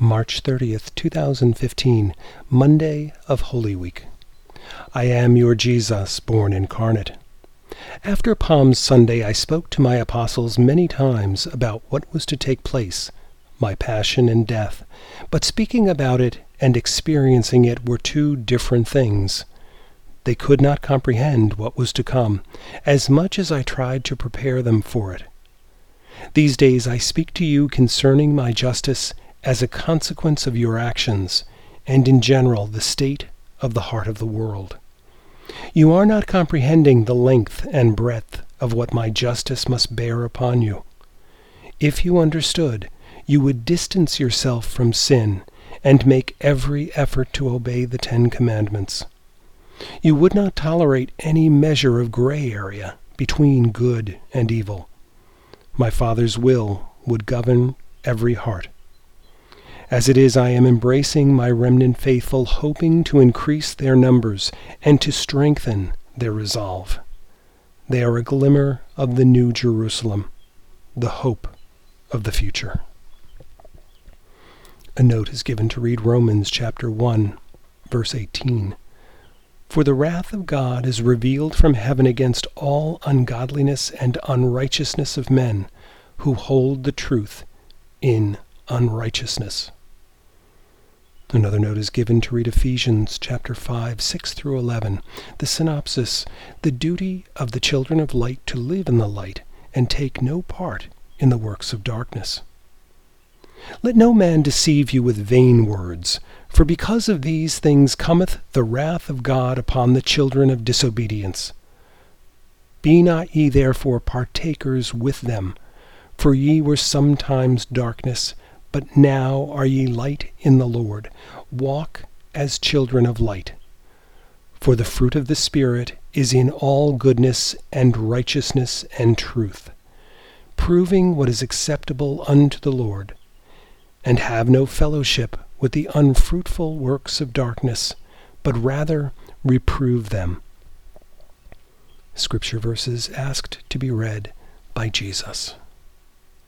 March 30th, 2015, Monday of Holy Week. I am your Jesus, born incarnate. After Palm Sunday, I spoke to my apostles many times about what was to take place, my passion and death, but speaking about it and experiencing it were two different things. They could not comprehend what was to come, as much as I tried to prepare them for it. These days I speak to you concerning my justice as a consequence of your actions, and in general the state of the heart of the world. You are not comprehending the length and breadth of what my justice must bear upon you. If you understood, you would distance yourself from sin and make every effort to obey the 10 Commandments. You would not tolerate any measure of gray area between good and evil. My Father's will would govern every heart. As it is, I am embracing my remnant faithful, hoping to increase their numbers and to strengthen their resolve. They are a glimmer of the New Jerusalem, the hope of the future. A note is given to read Romans chapter 1, verse 18. For the wrath of God is revealed from heaven against all ungodliness and unrighteousness of men who hold the truth in unrighteousness. Another note is given to read Ephesians chapter 5, 6 through 11. The synopsis: the duty of the children of light to live in the light and take no part in the works of darkness. Let no man deceive you with vain words, for because of these things cometh the wrath of God upon the children of disobedience. Be not ye therefore partakers with them, for ye were sometimes darkness, but now are ye light in the Lord. Walk as children of light. For the fruit of the Spirit is in all goodness and righteousness and truth, proving what is acceptable unto the Lord. And have no fellowship with the unfruitful works of darkness, but rather reprove them. Scripture verses asked to be read by Jesus.